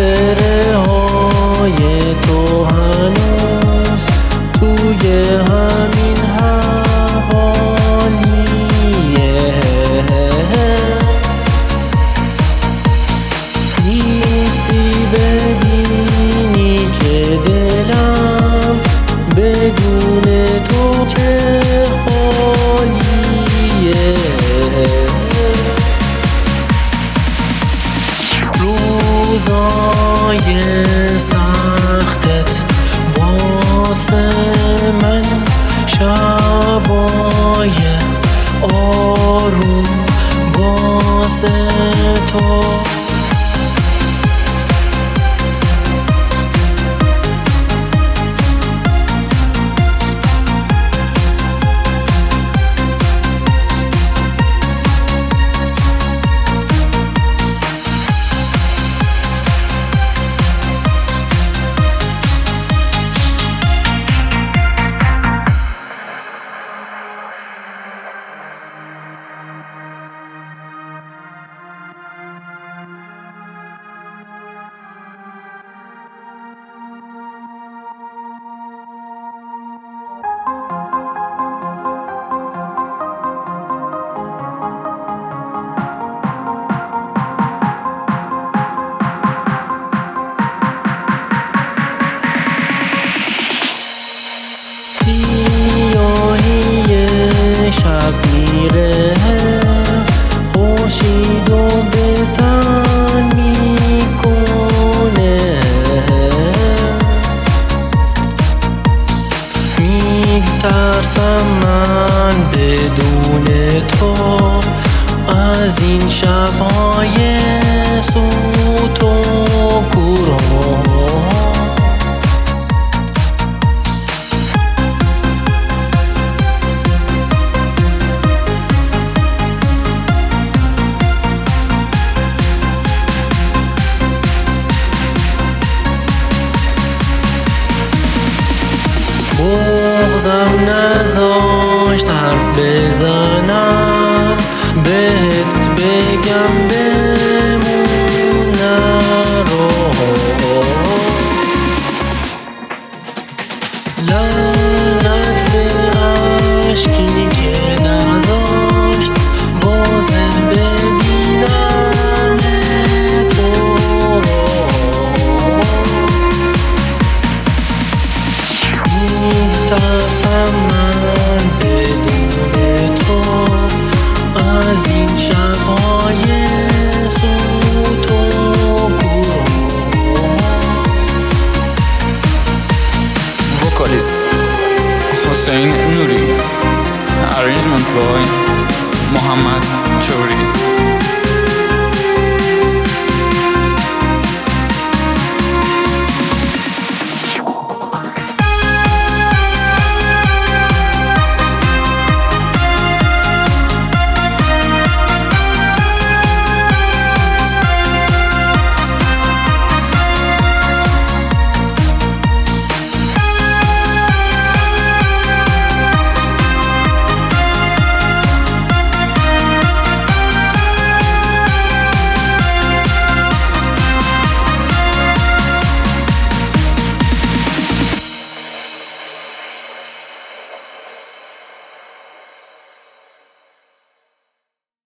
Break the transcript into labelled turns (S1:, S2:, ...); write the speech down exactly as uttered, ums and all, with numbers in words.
S1: خاطره های تو هنوز توی همین حوالیه. نیستی ببینی که دلم بدون تو چه حالیه. روزای سختت واسه من شبای آروم واسه تو. سیاهی شب میره خورشید و به تن میکنه. میترسم من بدون تو از این شبهای سوت و کور. بغضم نذاشت حرف بزنم بهت بگم به